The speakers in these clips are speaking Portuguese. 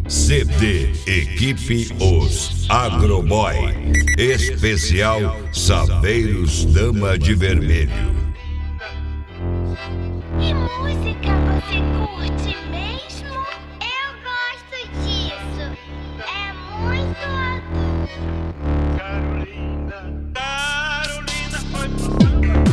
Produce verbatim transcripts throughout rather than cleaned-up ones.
C D Equipe Os Agroboy. Especial Saveiros Dama de Vermelho. Que música você curte mesmo? Eu gosto disso. É muito adulto. Carolina, Carolina foi pro samba.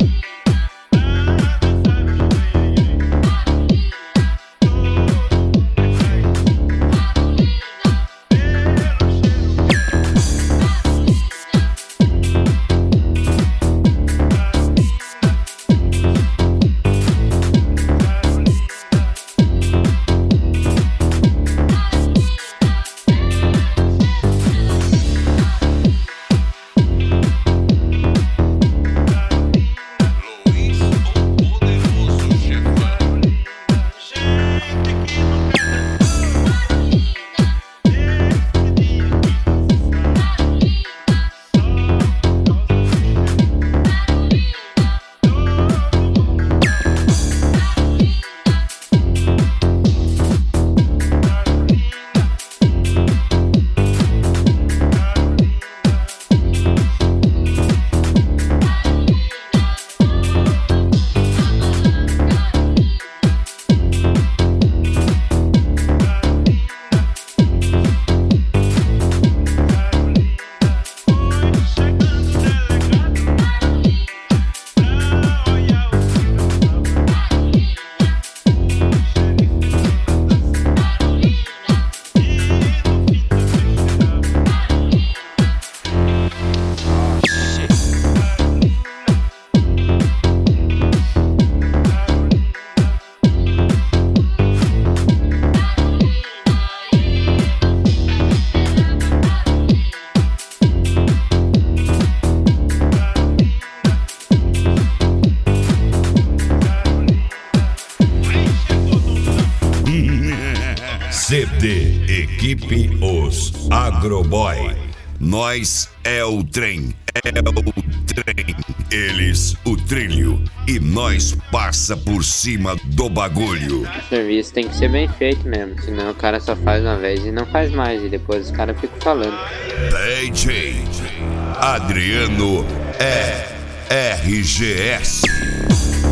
C D Equipe Os Agroboy. Nós é o trem, é o trem. Eles o trilho e nós passa por cima do bagulho. O serviço tem que ser bem feito mesmo, senão o cara só faz uma vez e não faz mais, e depois os caras ficam falando. D J Adriano é R G S.